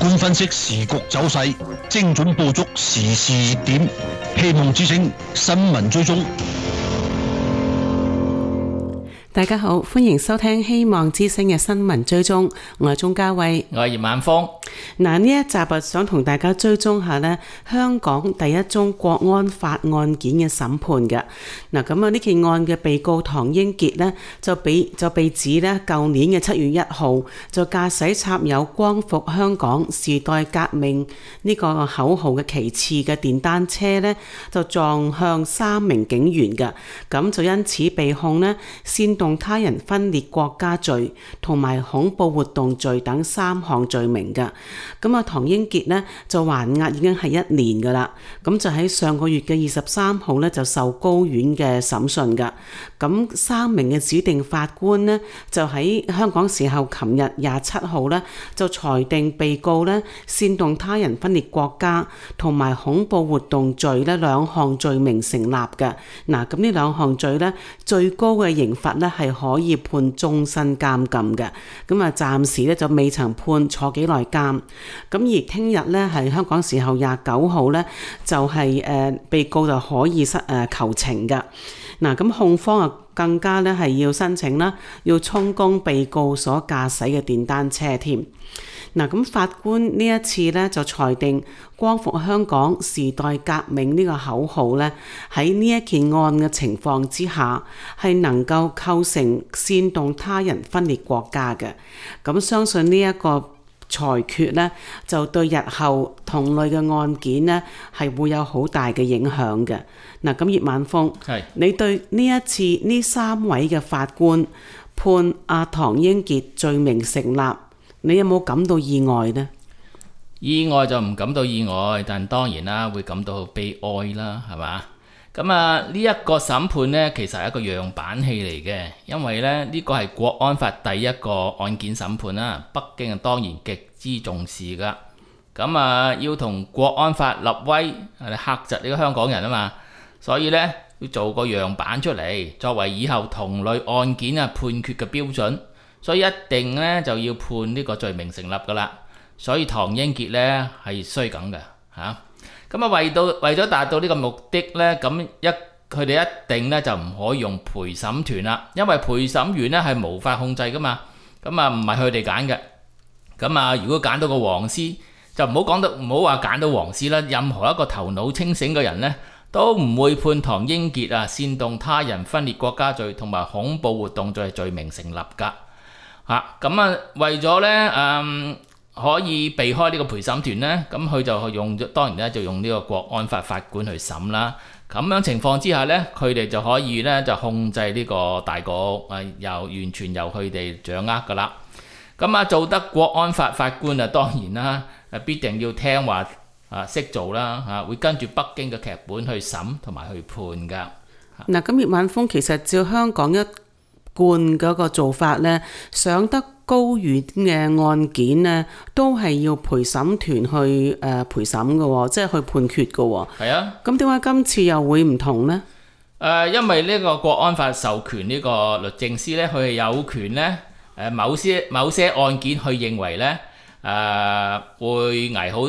觀分析時局走勢，精準捕捉時事熱點，希望之聲新聞追蹤。 大家好，歡迎收聽希望之聲嘅新聞追蹤，我係鍾嘉慧， 我係葉晚峰。 呢一集想同大家追蹤下呢香港第一宗國安法案件嘅審判嘅。咁呢件案嘅被告唐英傑呢，就被指呢舊年嘅7月1號就駕駛插有光復香港時代革命呢個口號嘅旗幟嘅電單車呢，就撞向3名警員嘅，咁就因此被控呢煽動他人分裂國家罪同埋恐怖活動罪等3項罪名嘅。咁唐英傑呢就還押已經係1年噶啦，咁就喺上個月嘅23號呢就受高院嘅審訊噶。咁3名嘅指定法官呢就喺香港時候琴日27號呢就裁定被告呢煽動他人分裂國家同埋恐怖活動罪呢2項罪名成立嘅。咁呢2項罪呢最高嘅刑罰呢係可以判終身監禁嘅。暫時呢就未曾判坐幾耐監。咁而聽日呢係香港時候29號呢就係被告就可以求情㗎。咁控方啊更加呢係要申請啦，要充公被告所駕駛嘅電單車添。咁法官呢一次呢就裁定光復香港時代革命呢個口號呢喺呢一件案嘅情況之下係能夠構成煽動他人分裂國家嘅。咁相信呢一個裁決呢就對日後同類嘅案件呢係會有好大嘅影響嘅。咁葉晚峰，你對呢一次呢3位嘅法官判唐英傑罪名成立，你有冇感到意外呢？ 意外就唔感到意外，但當然啦，會感到悲哀啦，係嘛？咁呢一個審判呢，其實係一個樣板戲嚟嘅，因為呢個係國安法第一個案件審判啦，北京當然極之重視噶。咁要同國安法立威，嚇窒呢個香港人啊嘛，所以呢，要做個樣板出嚟，作為以後同類案件判決嘅標準，所以一定呢就要判呢個罪名成立噶啦。所以唐英傑呢係衰梗嘅嚇。為咗達到呢個目的呢，佢哋一定呢就唔可以用陪審團啦，因為陪審員呢係無法控制噶嘛。唔係佢哋揀嘅。如果揀到個黃絲，就唔好話揀到黃絲啦。任何一個頭腦清醒嘅人呢，都唔會判唐英傑煽動他人分裂國家罪同埋恐怖活動罪罪名成立噶。為咗呢可以避開呢個陪審團呢，咁佢就當然呢就用呢個國安法法官去審啦。咁樣情況之下呢，佢哋就可以呢就控制呢個大局，完全由佢哋掌握噶啦。做得國安法法官當然啦，必定要聽話識做啦，會跟住北京嘅劇本去審同埋去判噶。 咁葉晚峰，其實照香港一貫嗰個做法呢，上得高院嘅案件呢，都係要陪審團去陪審嘅，即係去判決嘅。係啊。咁點解今次又會唔同呢？ 因為呢個國安法授權呢個律政司呢，佢係有權呢某些案件去認為呢會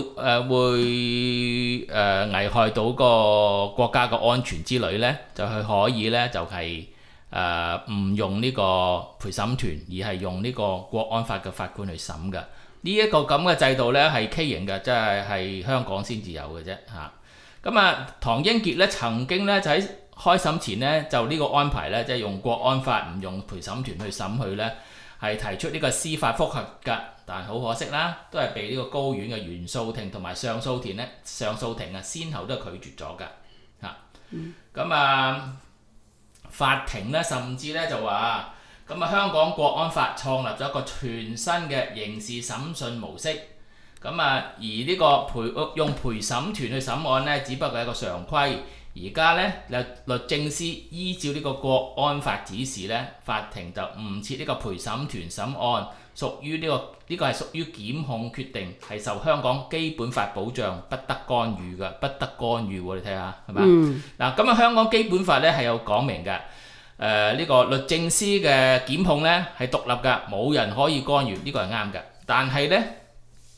危害到個國家嘅安全之類呢，就佢可以呢就係唔用呢個陪審團，而係用呢個國安法嘅法官去審嘅。呢一個咁嘅制度呢係畸形嘅，即係香港先至有嘅啫嚇。唐英傑呢曾經呢就喺開審前呢就呢個安排呢，即係用國安法唔用陪審團去審佢呢，係提出呢個司法覆核㗎。但好可惜啦，都係被呢個高院嘅原訴庭同埋上訴庭先後都係拒絕咗㗎嚇。法庭咧甚至咧就話，香港國安法創立咗一個全新嘅刑事審訊模式。而呢個用陪審團去審案呢，只不過係一個常規。而家呢，律政司依照呢個國安法指示呢，法庭就唔設呢個陪審團審案，屬於呢個係屬於檢控決定，係受香港基本法保障，不得干預嘅，不得干預喎。你睇下係咪？香港基本法呢係有講明嘅。呢個律政司嘅檢控呢係獨立㗎，冇人可以干預，呢個係啱嘅。但係呢，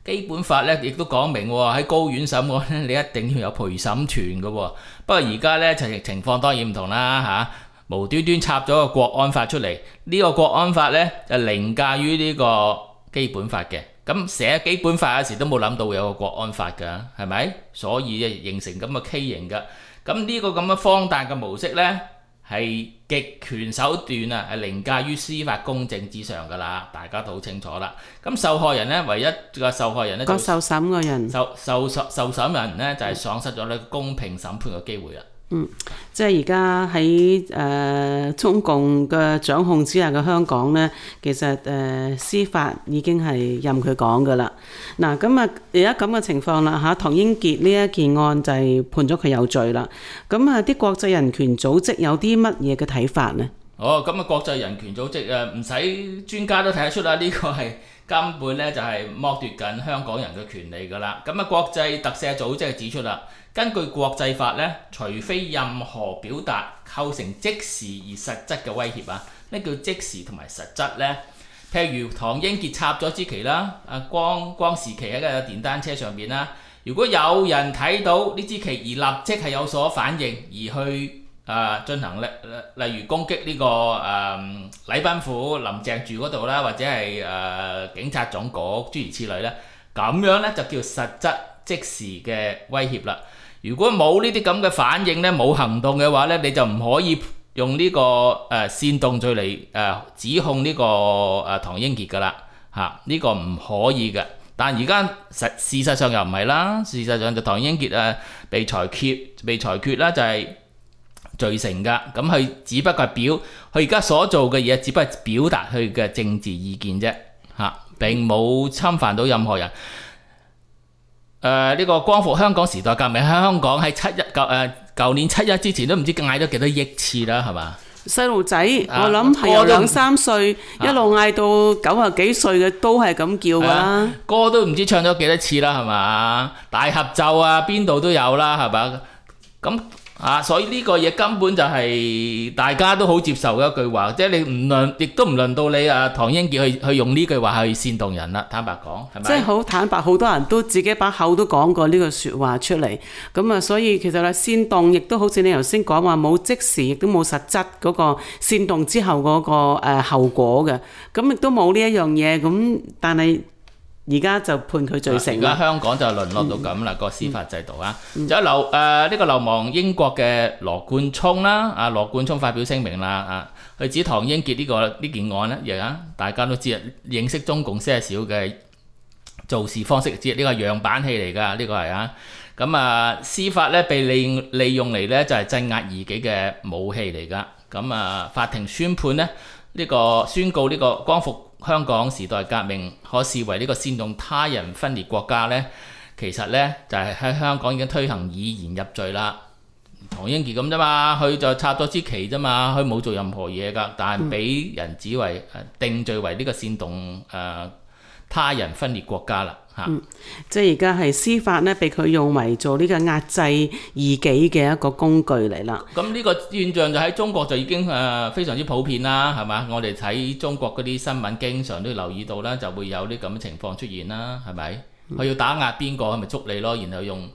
基本法咧亦都講明喎，喺高院審案咧，你一定要有陪審團嘅喎。不過而家咧情況當然唔同啦嚇，無端端插咗個國安法出嚟，呢個國安法咧就凌駕於呢個基本法嘅。咁寫基本法嗰時都冇諗到會有個國安法㗎，係咪？所以形成咁嘅畸形㗎。咁呢個咁嘅荒誕嘅模式咧，係極權手段啊，係凌駕於司法公正之上㗎啦，大家都好清楚啦。咁受害人咧，唯一個受害人咧， 個受審嘅人， 受審人咧就係喪失咗呢公平審判嘅機會啦。 即係而家喺中共嘅掌控之下嘅香港呢，其實司法已經係任佢講㗎啦。嗱，咁啊而家咁嘅情況啦嚇，唐英傑呢一件案就係判咗佢有罪啦。咁啊啲國際人權組織有啲乜嘢嘅睇法呢？ 咁啊國際人權組織唔使專家都睇得出啦，呢個係根本咧就係剝奪緊香港人嘅權利㗎啦。咁啊國際特赦組織係指出啦，根據國際法咧，除非任何表達構成即時而實質嘅威脅啊，咩叫即時同埋實質呢？譬如唐英傑插咗支旗啦，光時旗喺個電單車上邊啦，如果有人睇到呢支旗而立即係有所反應，而去進行例如攻擊呢個禮賓府林鄭住嗰度啦，或者係警察總局諸如此類咧，咁樣咧就叫實質即時嘅威脅啦。如果冇呢啲咁嘅反應咧，冇行動嘅話咧，你就唔可以用呢個煽動罪嚟指控呢個唐英傑噶啦嚇，呢個唔可以嘅。但而家事實上又唔係啦，事實上就唐英傑被裁決啦，就係罪成噶。咁佢只不過係佢而家所做嘅嘢，只不過係表達佢嘅政治意見啫嚇，並冇侵犯到任何人。呢個光復香港時代革命喺香港喺舊年七一之前都唔知嗌咗幾多億次啦，係嘛？細路仔我諗係由2-3歲一路嗌到90幾歲嘅都係咁叫㗎啦。 歌都唔知唱咗幾多次啦，係嘛？大合奏啊，邊度都有啦，係嘛？咁所以呢個嘢根本就係大家都好接受嘅一句話，即係亦都唔輪到你唐英傑去用呢句話去煽動人啦。坦白講，係咪？即係好坦白，好多人都自己把口都講過呢個説話出嚟。咁啊，所以其實咧煽動亦都好似你頭先講話冇即時，亦都冇實質嗰個煽動之後嗰個後果嘅。咁亦都冇呢一樣嘢。咁但係而家就判佢罪成啦。而家香港就淪落到咁啦，個司法制度啊。仲有呢個流亡英國嘅羅冠聰啦，羅冠聰發表聲明啦，佢指唐英傑呢件案咧，大家都知啊，認識中共些少嘅做事方式，知呢個係樣板戲嚟㗎，呢個係咁司法咧被利用嚟咧就係鎮壓異己嘅武器嚟㗎。咁法庭宣判咧宣告呢個光復香港時代革命可視為呢個煽動他人分裂國家呢，其實呢就係喺香港已經推行以言入罪啦。唐英傑咁啫嘛，佢就插咗支旗啫嘛，佢冇做任何嘢㗎，但係俾人指為定罪為呢個煽動他人分裂國家啦。即係而家係司法呢，被佢用為做呢個壓制異己嘅一個工具嚟啦。咁呢個現象就喺中國就已經非常之普遍啦，係嘛？我哋睇中國嗰啲新聞，經常都留意到啦，就會有啲咁嘅情況出現啦，係咪？佢要打壓邊個，係咪捉你咯？然後用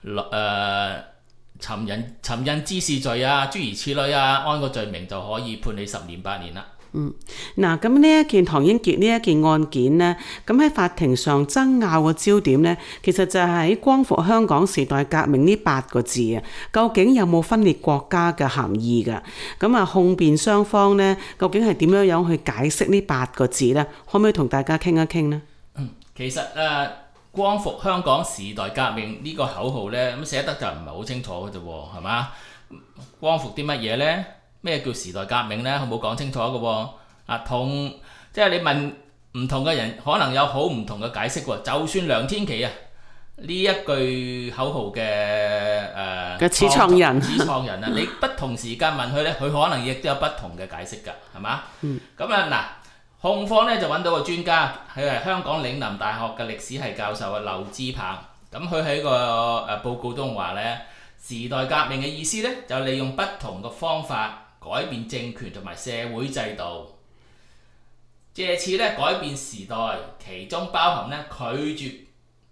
尋釁滋事罪啊，諸如此類啊，安個罪名就可以判你10年8年啦。嗱，咁呢一件唐英傑呢一件案件呢，咁喺法庭上爭拗嘅焦點呢，其實就係喺光復香港時代革命呢8個字啊，究竟有冇分裂國家嘅含義㗎？咁控辯雙方呢，究竟係點樣去解釋呢8個字呢？可唔可以同大家傾一傾呢？其實光復香港時代革命呢個口號呢，咁寫得就唔係好清楚嘅啫喎，係嘛？光復啲乜嘢呢？咩叫時代革命呢？佢冇講清楚嘅喎，即係你問唔同嘅人，可能有好唔同嘅解釋喎。就算梁天琦呢一句口號嘅始創人啊，你不同時間問佢呢，佢可能亦都有不同嘅解釋㗎，係嘛？咁控方呢就揾到個專家，佢係香港嶺南大學嘅歷史系教授劉志鵬，咁佢喺個報告中話呢，時代革命嘅意思呢，就利用不同嘅方法改變政權同埋社會制度，借此咧改變時代，其中包含咧拒絕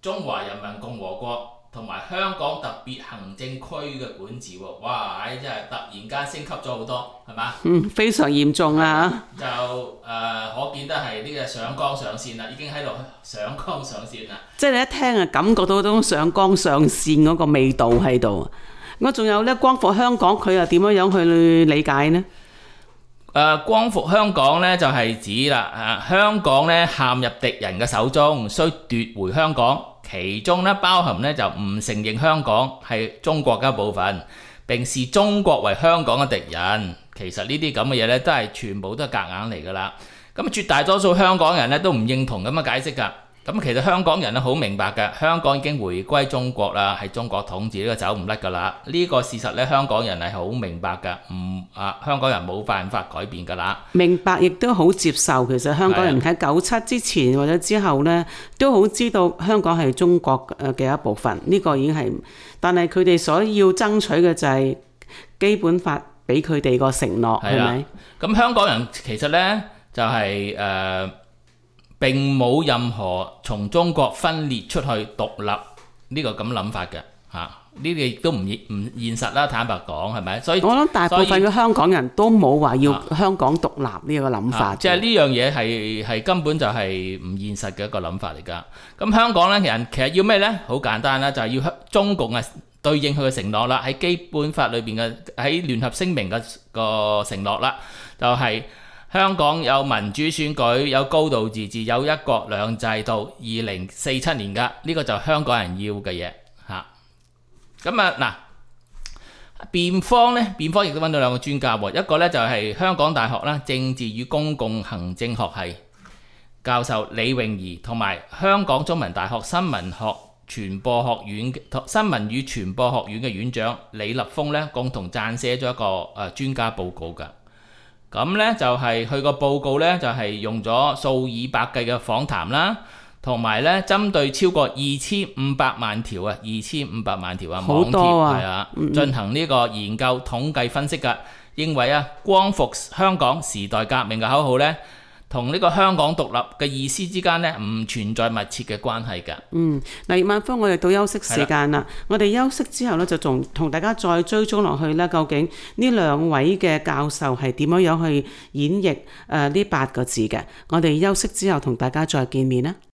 中華人民共和國同埋香港特別行政區嘅管治喎。哇！真係突然間升級咗好多，係嘛？ 非常嚴重啊！ 就可見得係呢個上綱上線啦，已經喺度上綱上線啦。 即係你一聽啊，感覺到嗰種上綱上線嗰個味道喺度。我仲有咧，光復香港佢又點樣去理解呢？ 光復香港咧就係指啦，香港咧陷入敵人嘅手中，需奪回香港，其中咧包含咧就唔承認香港係中國嘅一部分，並視中國為香港嘅敵人。其實呢啲咁嘅嘢咧都係全部都係夾硬嚟噶啦。咁絕大多數香港人咧都唔認同咁嘅解釋㗎。咁其實香港人咧好明白嘅，香港已經回歸中國啦，係中國統治，呢個走唔甩㗎啦。呢個事實咧，香港人係好明白㗎，香港人冇辦法改變㗎啦。 明白亦都好接受。其實香港人喺97之前或者之後咧，都好知道香港係中國嘅一部分。呢個已經係，但係佢哋所要爭取嘅就係基本法俾佢哋個承諾，係咪？ 咁香港人其實咧就係並冇任何從中國分裂出去獨立呢個咁諗法嘅嚇，呢個亦都唔現實啦。坦白講係咪？所以我諗大部分嘅香港人都冇話要香港獨立呢個諗法。 即係呢樣嘢係根本就係唔現實嘅一個諗法嚟㗎。咁香港咧其實要咩咧？好簡單啦，就係要中共對應佢嘅承諾啦，喺基本法裏邊嘅喺聯合聲明嘅個承諾啦，就係香港有民主選舉，有高度自治，有一國兩制到2047年㗎，呢個就係香港人要嘅嘢嚇。咁嗱，辯方亦都揾到兩個專家喎，一個咧就係香港大學啦政治與公共行政學系教授李詠怡，同埋香港中文大學新聞與傳播學院嘅院長李立峰咧，共同撰寫咗一個專家報告㗎。咁咧就係佢個報告咧，就係用咗數以百計嘅訪談啦，同埋咧針對超過2500萬條網貼係啊，進行呢個研究統計分析㗎，認為光復香港時代革命嘅口號咧，同呢個香港獨立嘅意思之間咧唔存在密切嘅關係㗎。 葉萬峰，我哋到休息時間啦。我哋休息之後咧，就仲同大家再追蹤落去咧，究竟呢兩位嘅教授係點樣去演繹呢8個字嘅？我哋休息之後同大家再見面啦。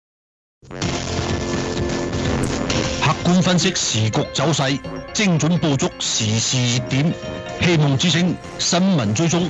客觀分析時局走勢，精準捕捉時事熱點，希望之聲新聞追蹤。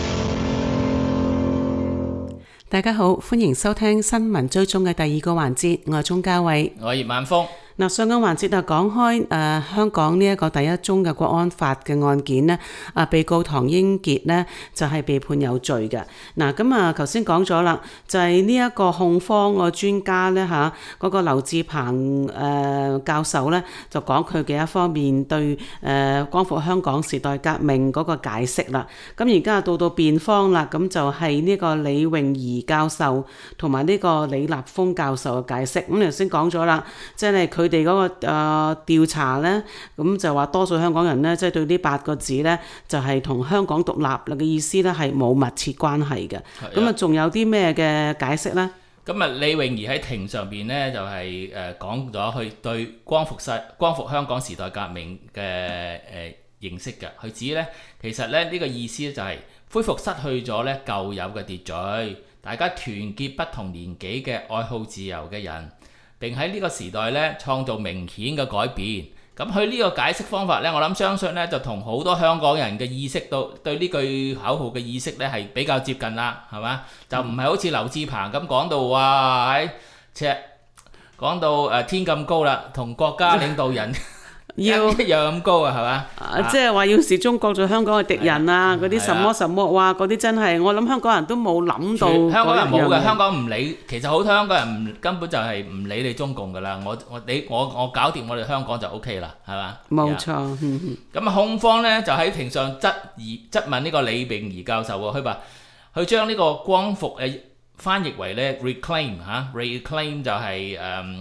大家好，歡迎收聽新聞追蹤嘅第2個環節，我係鍾嘉慧， 我係葉萬峰。 上個環節就講開香港呢一個第一宗嘅國安法嘅案件呢，被告唐英傑呢就係被判有罪嘅。咁頭先講咗啦，就係呢一個控方個專家呢嗰個劉智鵬教授呢，就講佢嘅一方面對光復香港時代革命嗰個解釋啦。咁而家到辯方啦，咁就係呢個李詠怡教授同埋呢個李立峰教授嘅解釋。咁頭先講咗啦，即係佢哋嗰個調查呢，咁就話多數香港人呢，即係對呢8個字呢，就係同香港獨立嘅意思呢，係冇密切關係嘅。咁仲有啲咩嘅解釋呢？ 咁李詠怡喺庭上邊呢，就係講咗佢對光復香港時代革命嘅認識嘅。佢指呢，其實呢，呢個意思就係恢復失去咗呢舊有嘅秩序，大家團結不同年紀嘅愛好自由嘅人，並喺呢個時代咧創造明顯嘅改變。咁佢呢個解釋方法咧，我諗相信咧就同好多香港人嘅意識對呢句口號嘅意識咧係比較接近啦，係嘛？就唔係好似劉智鵬咁講到哇講到天咁高啦，同國家領導人要一樣咁高啊，係嘛？ 即係話要視中國做香港嘅敵人啊，嗰啲什麼什麼，哇！嗰啲真係我諗香港人都冇諗到。 香港人冇嘅，香港唔理。其實好多香港人根本就係唔理你中共噶啦。我搞掂我哋香港就 OK 啦，係嘛？ 冇錯。 咁控方咧就喺庭上質問呢個李詠怡教授喎，佢話佢將呢個光復翻譯為咧 reclaim 就係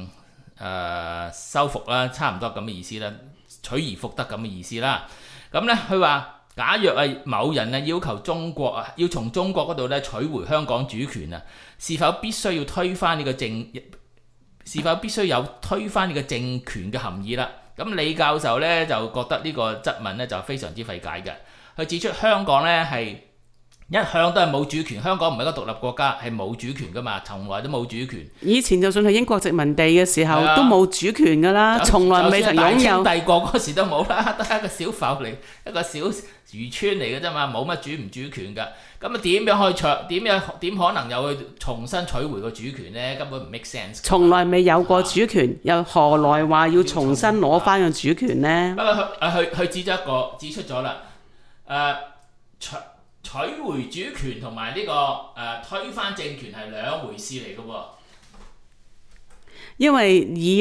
收復啦，差唔多咁嘅意思啦，取而復得咁嘅意思啦。咁咧佢話，假若某人要求中國要從中國嗰度咧取回香港主權啊，是否必須要推翻呢個是否必須有推翻呢個政權嘅含義啦。咁李教授咧就覺得呢個質問咧就非常之費解嘅。佢指出香港咧係一向都係冇主權，香港唔係一個獨立國家，係冇主權噶嘛，從來都冇主權。 以前就算係英國殖民地嘅時候，都冇主權噶啦，從來未曾擁有。 大清帝國嗰時都冇啦，都係一個小埠嚟，一個小漁村嚟嘅啫嘛，冇乜主唔主權噶。咁啊點樣點可能有去重新取回個主權呢？根本唔 make sense。從來未有過主權，又何來話要重新攞翻個主權呢？ 不過佢指出咗啦，取回主權同埋呢個推翻政權係兩回事嚟嘅喎。 因為以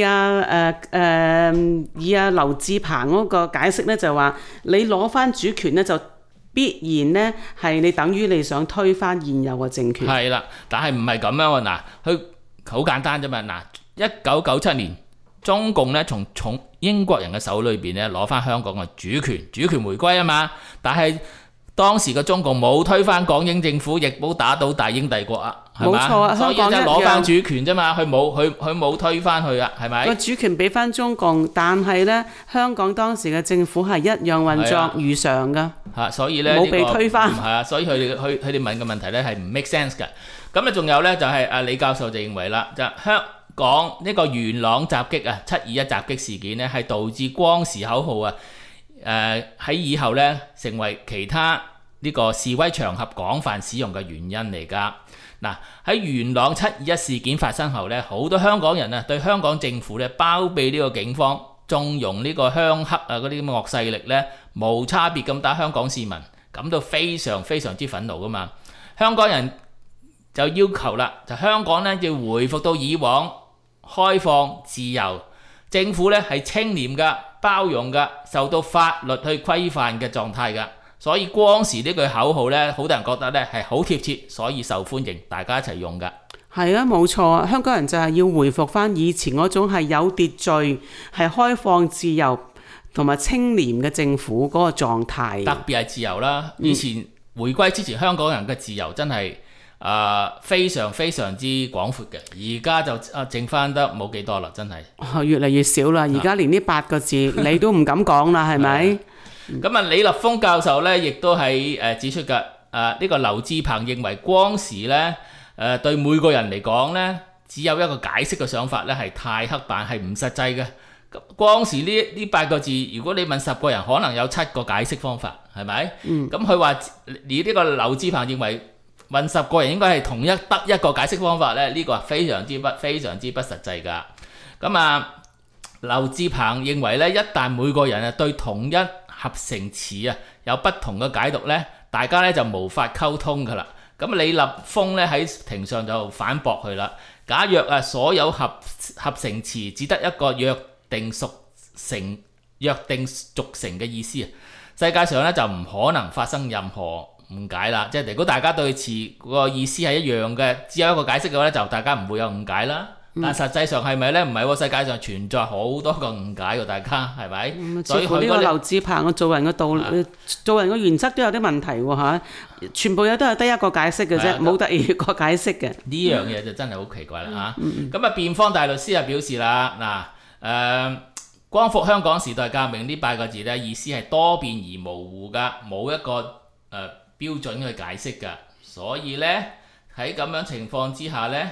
劉志鵬嗰個解釋咧，就話你攞翻主權咧，就必然咧係你等於你想推翻現有嘅政權。 係啦，但係唔係咁樣喎。嗱，佢好簡單啫嘛。嗱，1997年中共咧從英國人嘅手裏邊咧攞翻香港嘅主權回歸啊嘛，但係當時嘅中共冇推翻港英政府，亦冇打倒大英帝國啊，係嘛？冇錯啊，香港一樣。所以就攞翻主權啫嘛，佢冇推翻去啊，係咪？個主權俾翻中共，但係咧香港當時嘅政府係一樣運作如常噶。 所以咧冇被推翻。 係啊，所以佢哋問嘅問題咧係唔 make sense 嘅。咁啊，仲有咧就係李教授就認為啦，就香港呢個元朗襲擊啊，721襲擊事件咧係導致光時口號啊。喺以後咧，成為其他呢個示威場合廣泛使用嘅原因嚟㗎。嗱，喺元朗721事件發生後咧，好多香港人啊對香港政府咧包庇呢個警方，縱容呢個鄉黑啊嗰啲咁嘅惡勢力咧，無差別咁打香港市民，感到非常非常之憤怒㗎嘛。香港人就要求啦，就香港咧要回復到以往開放自由，政府咧係清廉㗎。包容㗎，受到法律去規範嘅狀態㗎，所以光時呢句口號呢，好多人覺得呢係好貼切，所以受歡迎，大家一齊用㗎。 係啊，冇錯，香港人就係要回復翻以前嗰種係有秩序、係開放、自由同埋清廉嘅政府嗰個狀態。 特別係自由啦，以前回歸之前，香港人嘅自由真係非常非常之廣闊嘅，而家就剩翻得冇幾多啦，真係越嚟越少啦。而家連呢8個字你都唔敢講啦，係咪？ 咁啊，李立峰教授咧，亦都係指出嘅。呢個劉志鵬認為光時咧，對每個人嚟講咧，只有一個解釋嘅想法咧，係太刻板，係唔實際嘅。光時呢8個字，如果你問10個人，可能有7個解釋方法，係咪？咁佢話以呢個劉志鵬認為，問10個人應該係得一個解釋方法咧，呢個係非常之不實際㗎。咁啊，劉志鵬認為咧，一旦每個人對同一合成詞有不同嘅解讀咧，大家咧就無法溝通㗎啦。咁李立峰咧喺庭上就反駁佢啦。假若所有合成詞只得一個約定俗成嘅意思，世界上咧就唔可能發生任何誤解啦，即係如果大家對詞個意思係一樣嘅，只有一個解釋嘅話咧，就大家唔會有誤解啦。但實際上係咪咧？唔係喎，世界上存在好多個誤解喎，大家係咪？ 所以佢呢個劉志鵬嘅做人嘅做人嘅原則都有啲問題喎嚇，全部嘢都係得一個解釋嘅啫，冇第二個解釋嘅。 呢樣嘢就真係好奇怪啦嚇。咁啊，辯方大律師表示啦，光復香港時代革命呢8個字咧，意思係多變而模糊㗎，冇一個標準去解釋㗎，所以咧喺咁樣情況之下咧，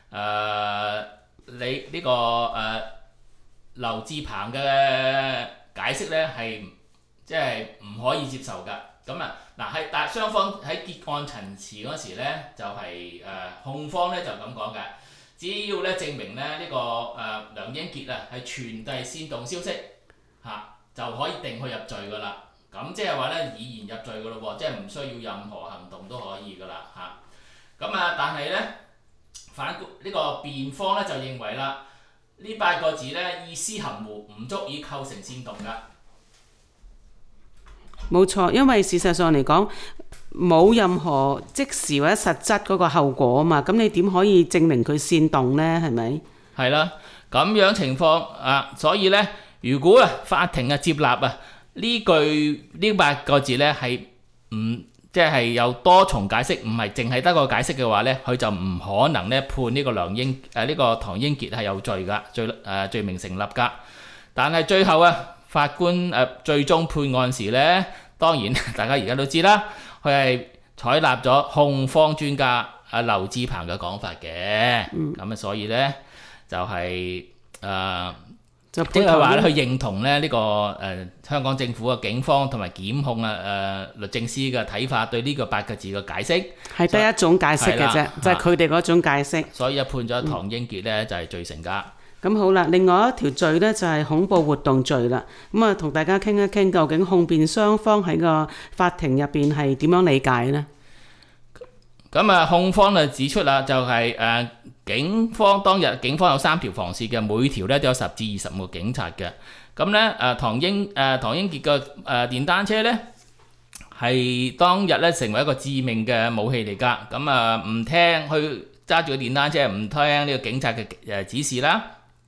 你呢個劉志鵬嘅解釋咧係即係唔可以接受㗎。咁但係雙方喺結案陳詞嗰時咧，就係控方咧就咁講嘅，只要咧證明咧呢個梁英傑係傳遞煽動消息就可以定佢入罪㗎啦。咁即係話咧，以言入罪㗎咯喎，即係唔需要任何行動都可以㗎啦嚇。但係咧，呢個辯方咧就認為啦，呢8個字咧意思含糊，唔足以構成煽動㗎。 冇錯，因為事實上嚟講，冇任何即時或者實質嗰個後果啊嘛，咁你點可以證明佢煽動咧？係咪？係啦，咁樣情況所以咧，如果法庭接納呢8個字咧係唔即係有多重解釋，唔係淨係得個解釋嘅話呢，佢就唔可能咧判呢個呢個唐英傑係有罪噶，罪名成立噶。但係最後啊，法官最終判案時呢，當然大家而家都知啦，佢係採納咗控方專家劉志鵬嘅講法嘅。咁所以呢，就係即係話咧，佢認同咧呢個香港政府嘅警方同埋檢控律政司嘅睇法，對呢個8個字嘅解釋係得一種解釋嘅啫，就係佢哋嗰種解釋。 所以判咗唐英傑咧就係罪成㗎。 咁好啦，另外一條罪咧就係恐怖活動罪啦。咁啊，同大家傾一傾，究竟控辯雙方喺個法庭入邊係點樣理解呢？ 咁啊，控方就指出啦，就係警方當日警方有3條防線嘅，每條咧都有10至20個警察嘅。咁咧唐英傑嘅電單車咧係當日咧成為一個致命嘅武器嚟㗎。咁唔聽去揸住個電單車，唔聽呢個警察嘅指示啦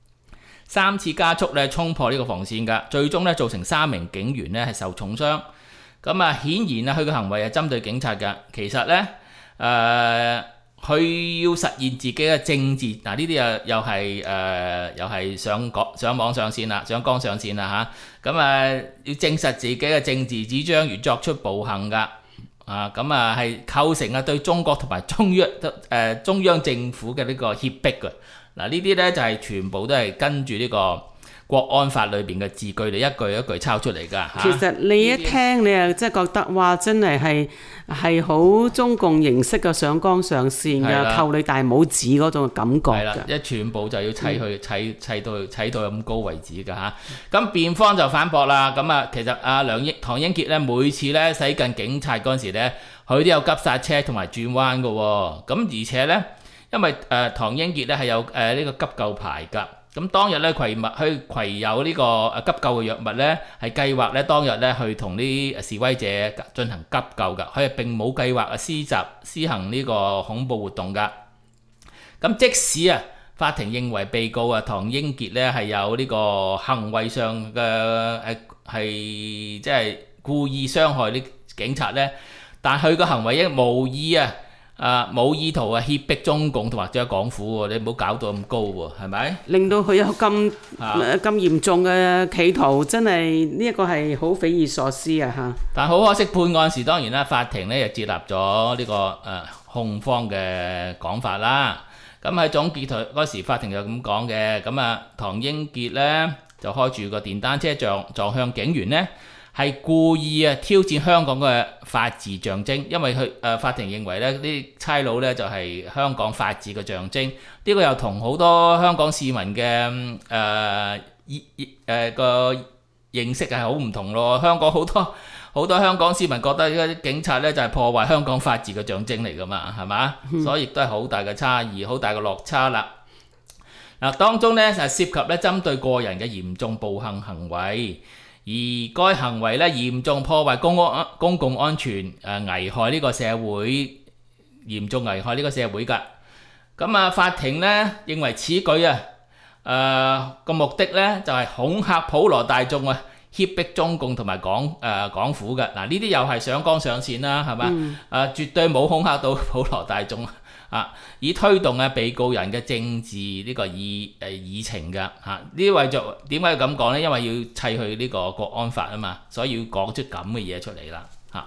，3次加速咧衝破呢個防線㗎，最終咧造成3名警員咧係受重傷。咁顯然佢嘅行為係針對警察㗎。其實咧佢要實現自己嘅政治，呢啲又係上網上線啦，上綱上線啦嚇。要證實自己嘅政治主張而作出暴行㗎。係構成對中國同埋中央政府嘅呢個脅迫㗎。呢啲咧就係全部都係跟住呢個國安法裏邊嘅字句，你一句一句抄出嚟㗎。 其實你一聽你又即係覺得哇，真係好中共形式嘅上綱上線嘅，扣你大拇指嗰種感覺㗎。 全部就要砌到咁高為止㗎嚇。咁辯方就反駁啦。其實唐英傑咧每次咧駛近警察嗰陣時咧，佢都有急剎車同埋轉彎㗎喎。咁而且咧，因為唐英傑咧係有呢個急救牌㗎。咁當日咧攜有呢個急救嘅藥物咧，係計劃咧當日咧去同啲示威者進行急救㗎，佢係並冇計劃施行呢個恐怖活動㗎。咁即使法庭認為被告唐英傑咧係有呢個行為上嘅係即係故意傷害啲警察咧，但佢個行為亦無意冇意圖脅迫中共同或者港府喎，你唔好搞到咁高喎，係咪？令到佢有咁嚴重嘅企圖，真係呢一個係好匪夷所思嚇。但好可惜，判案時當然啦，法庭咧又接納咗呢個控方嘅講法啦。咁喺總結嗰時，法庭就咁講嘅。唐英傑咧就開住個電單車撞向警員咧，係故意挑戰香港嘅法治象徵，因為佢法庭認為咧啲差佬咧就係香港法治嘅象徵。呢個又同好多香港市民嘅個認識係好唔同咯。香港好多香港市民覺得呢啲警察咧就係破壞香港法治嘅象徵嚟㗎嘛，係嘛？所以亦都係好大嘅差異，好大嘅落差啦。當中咧就涉及咧針對個人嘅嚴重暴行行為。而該行為咧嚴重破壞公共安全，危害呢個社會，嚴重危害呢個社會㗎。法庭咧認為此舉個目的咧就係恐嚇普羅大眾脅迫中共同埋港府嘅。呢啲又係上綱上線啦，係嘛？絕對冇恐嚇到普羅大眾。以推動被告人嘅政治呢個議程㗎嚇，呢為咗點解要咁講呢？因為要砌去呢個國安法啊嘛，所以要講出咁嘅嘢出嚟啦嚇。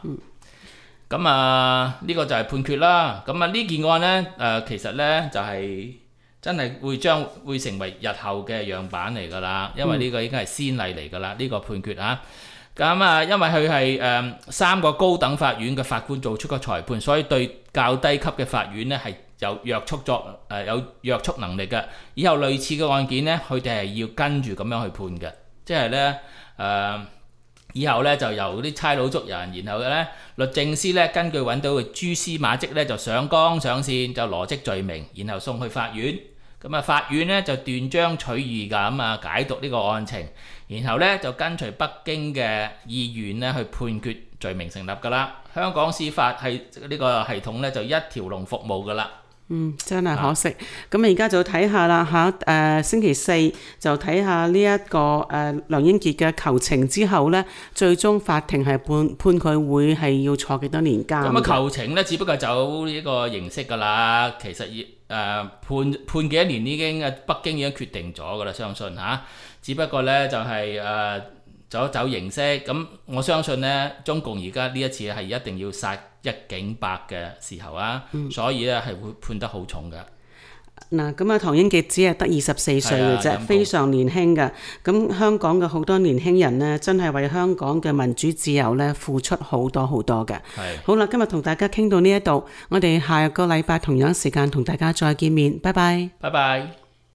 呢個就係判決啦。呢件案呢，其實呢就係真係將會成為日後嘅樣板嚟㗎啦，因為呢個已經係先例嚟㗎啦，呢個判決啊。因為佢係3個高等法院嘅法官做出個裁判，所以對較低級嘅法院呢係有約束能力嘅。以後類似嘅案件呢，佢哋係要跟住咁樣去判嘅，即係呢，以後呢就由啲差佬捉人，然後呢律政司呢根據揾到嘅蛛絲馬跡呢就上綱上線，就羅織罪名，然後送去法院。法院呢就斷章取義咁解讀呢個案情，然後呢就跟隨北京嘅意願呢去判決罪名成立㗎啦。香港司法係呢個系統呢就一條龍服務㗎啦。 真係可惜。咁而家就睇下啦嚇，星期四就睇下呢一個梁英傑嘅求情之後呢，最終法庭係判佢會係要坐幾多年監。 咁求情呢，只不過走呢個形式㗎啦。其實判幾多年已經北京已經決定咗㗎啦，相信嚇。只不過呢，就係走形式。咁我相信呢，中共而家呢一次係一定要殺一儆百嘅時候啊，所以咧係會判得好重嘅。 嗱，咁啊，唐英傑只係得24歲嘅啫，非常年輕嘅。咁香港嘅好多年輕人呢，真係為香港嘅民主自由呢付出好多好多嘅。好啦，今日同大家傾到呢一度，我哋下個禮拜同樣時間同大家再見面，拜拜。 拜拜。